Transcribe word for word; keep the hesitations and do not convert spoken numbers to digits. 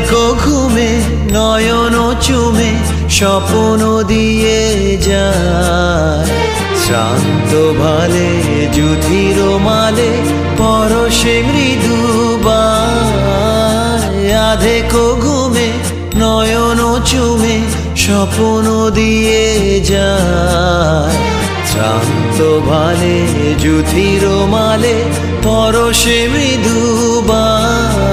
আধেকো ঘুমে নয়ন চুমে স্বপ্ন দিয়ে যায়, শ্রান্ত ভালে যুধির মালে পরশে মৃদুবায়। আধেকো ঘুমে নয়ন চুমে স্বপ্ন দিয়ে যায়, শ্রান্ত ভালে যুধির মালে পরশে মৃদুবায়।